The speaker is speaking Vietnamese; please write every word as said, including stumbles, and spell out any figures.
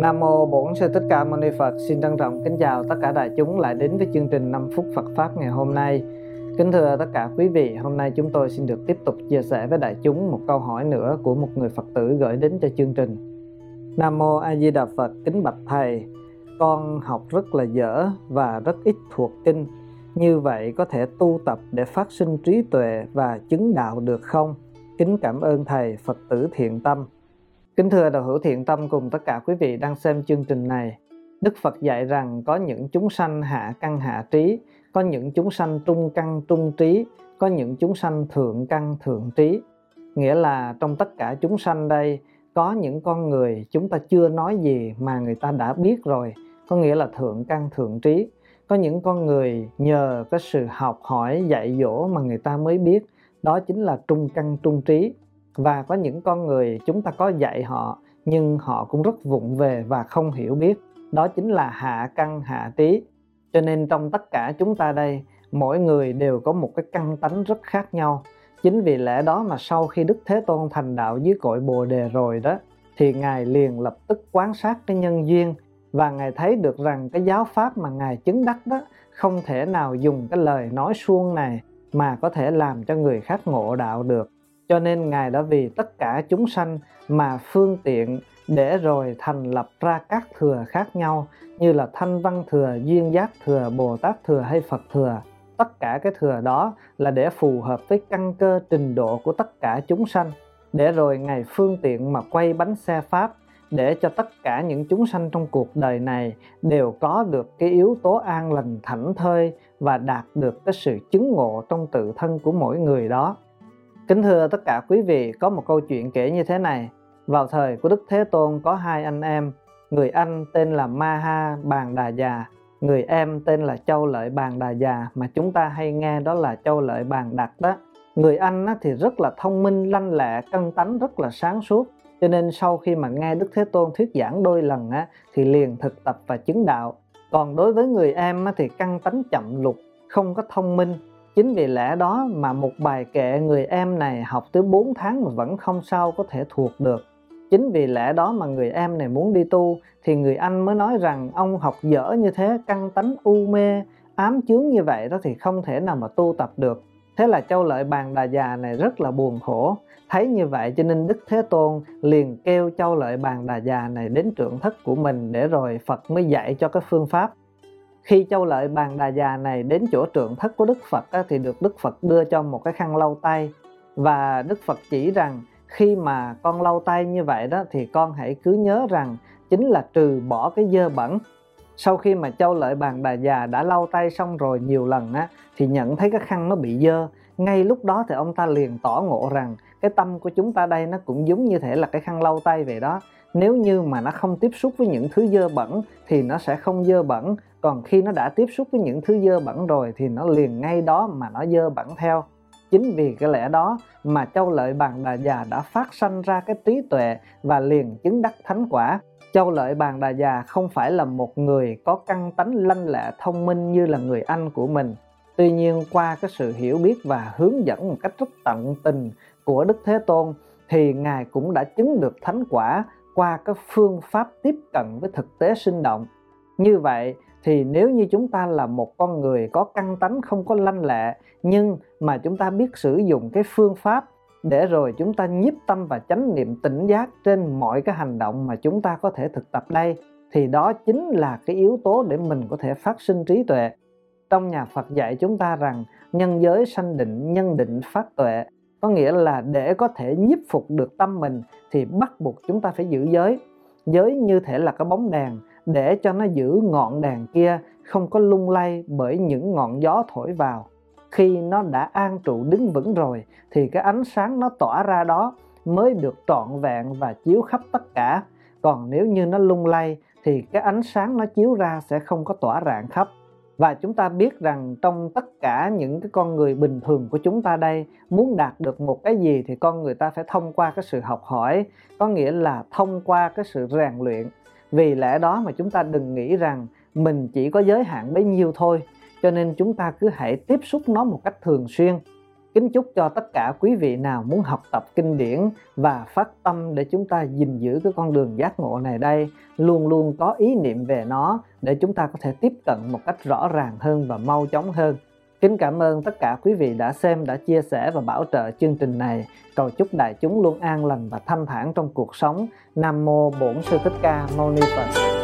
Nam mô Bổn Sư Thích Ca Mâu Ni Phật. Xin trân trọng kính chào tất cả đại chúng lại đến với chương trình năm phút Phật pháp ngày hôm nay. Kính thưa tất cả quý vị, hôm nay chúng tôi xin được tiếp tục chia sẻ với đại chúng một câu hỏi nữa của một người Phật tử gửi đến cho chương trình. Nam mô A Di Đà Phật. Kính bạch thầy, con học rất là dở và rất ít thuộc kinh. Như vậy có thể tu tập để phát sinh trí tuệ và chứng đạo được không? Kính cảm ơn thầy. Phật tử thiện tâm. Kính thưa đạo hữu thiện tâm cùng tất cả quý vị đang xem chương trình này. Đức Phật dạy rằng có những chúng sanh hạ căn hạ trí, có những chúng sanh trung căn trung trí, có những chúng sanh thượng căn thượng trí. Nghĩa là trong tất cả chúng sanh đây, có những con người chúng ta chưa nói gì mà người ta đã biết rồi, có nghĩa là thượng căn thượng trí. Có những con người nhờ cái sự học hỏi dạy dỗ mà người ta mới biết, đó chính là trung căn trung trí. Và có những con người chúng ta có dạy họ nhưng họ cũng rất vụng về và không hiểu biết, đó chính là hạ căn hạ trí. Cho nên trong tất cả chúng ta đây, mỗi người đều có một cái căn tánh rất khác nhau. Chính vì lẽ đó mà sau khi Đức Thế Tôn thành đạo dưới cội Bồ Đề rồi đó, thì Ngài liền lập tức quan sát cái nhân duyên, và Ngài thấy được rằng cái giáo pháp mà Ngài chứng đắc đó không thể nào dùng cái lời nói suông này mà có thể làm cho người khác ngộ đạo được. Cho nên Ngài đã vì tất cả chúng sanh mà phương tiện để rồi thành lập ra các thừa khác nhau, như là Thanh Văn Thừa, Duyên Giác Thừa, Bồ Tát Thừa hay Phật Thừa. Tất cả cái thừa đó là để phù hợp với căn cơ trình độ của tất cả chúng sanh, để rồi Ngài phương tiện mà quay bánh xe Pháp, để cho tất cả những chúng sanh trong cuộc đời này đều có được cái yếu tố an lành thảnh thơi và đạt được cái sự chứng ngộ trong tự thân của mỗi người đó. Kính thưa tất cả quý vị, có một câu chuyện kể như thế này. Vào thời của Đức Thế Tôn có hai anh em, người anh tên là Ma-ha Bàn Đà Già, người em tên là Châu Lợi Bàn Đà Già, mà chúng ta hay nghe đó là Châu Lợi Bàn Đặc đó. Người anh thì rất là thông minh, lanh lẹ, căn tánh rất là sáng suốt. Cho nên sau khi mà nghe Đức Thế Tôn thuyết giảng đôi lần á, thì liền thực tập và chứng đạo. Còn đối với người em á, thì căn tánh chậm lục, không có thông minh. Chính vì lẽ đó mà một bài kệ người em này học tới bốn tháng mà vẫn không sao có thể thuộc được. Chính vì lẽ đó mà người em này muốn đi tu, thì người anh mới nói rằng ông học dở như thế, căn tánh u mê, ám chướng như vậy đó thì không thể nào mà tu tập được. Thế là Châu Lợi Bàn Đà Già này rất là buồn khổ. Thấy như vậy cho nên Đức Thế Tôn liền kêu Châu Lợi Bàn Đà Già này đến trượng thất của mình, để rồi Phật mới dạy cho cái phương pháp. Khi Châu Lợi Bàn Đà Già này đến chỗ trượng thất của Đức Phật á, thì được Đức Phật đưa cho một cái khăn lau tay. Và Đức Phật chỉ rằng khi mà con lau tay như vậy đó thì con hãy cứ nhớ rằng chính là trừ bỏ cái dơ bẩn. Sau khi mà Châu Lợi Bàn Đà Già đã lau tay xong rồi nhiều lần á, thì nhận thấy cái khăn nó bị dơ. Ngay lúc đó thì ông ta liền tỏ ngộ rằng cái tâm của chúng ta đây nó cũng giống như thể là cái khăn lau tay vậy đó. Nếu như mà nó không tiếp xúc với những thứ dơ bẩn thì nó sẽ không dơ bẩn. Còn khi nó đã tiếp xúc với những thứ dơ bẩn rồi thì nó liền ngay đó mà nó dơ bẩn theo. Chính vì cái lẽ đó mà Châu Lợi Bàn Đà Già đã phát sanh ra cái trí tuệ và liền chứng đắc thánh quả. Châu Lợi Bàn Đà Già không phải là một người có căn tánh lanh lẹ thông minh như là người anh của mình. Tuy nhiên qua cái sự hiểu biết và hướng dẫn một cách rất tận tình của Đức Thế Tôn thì Ngài cũng đã chứng được thánh quả qua cái phương pháp tiếp cận với thực tế sinh động. Như vậy thì nếu như chúng ta là một con người có căn tánh không có lanh lẹ, nhưng mà chúng ta biết sử dụng cái phương pháp để rồi chúng ta nhiếp tâm và chánh niệm tỉnh giác trên mọi cái hành động mà chúng ta có thể thực tập đây, thì đó chính là cái yếu tố để mình có thể phát sinh trí tuệ. Trong nhà Phật dạy chúng ta rằng nhân giới sanh định, nhân định phát tuệ. Có nghĩa là để có thể nhiếp phục được tâm mình thì bắt buộc chúng ta phải giữ giới. Giới như thể là cái bóng đèn, để cho nó giữ ngọn đèn kia không có lung lay bởi những ngọn gió thổi vào. Khi nó đã an trụ đứng vững rồi thì cái ánh sáng nó tỏa ra đó mới được trọn vẹn và chiếu khắp tất cả. Còn nếu như nó lung lay thì cái ánh sáng nó chiếu ra sẽ không có tỏa rạng khắp. Và chúng ta biết rằng trong tất cả những cái con người bình thường của chúng ta đây, muốn đạt được một cái gì thì con người ta phải thông qua cái sự học hỏi, có nghĩa là thông qua cái sự rèn luyện. Vì lẽ đó mà chúng ta đừng nghĩ rằng mình chỉ có giới hạn bấy nhiêu thôi, cho nên chúng ta cứ hãy tiếp xúc nó một cách thường xuyên. Kính chúc cho tất cả quý vị nào muốn học tập kinh điển và phát tâm để chúng ta gìn giữ cái con đường giác ngộ này đây, luôn luôn có ý niệm về nó để chúng ta có thể tiếp cận một cách rõ ràng hơn và mau chóng hơn. Kính cảm ơn tất cả quý vị đã xem, đã chia sẻ và bảo trợ chương trình này. Cầu chúc đại chúng luôn an lành và thanh thản trong cuộc sống. Nam mô Bổn Sư Thích Ca Mâu Ni Phật.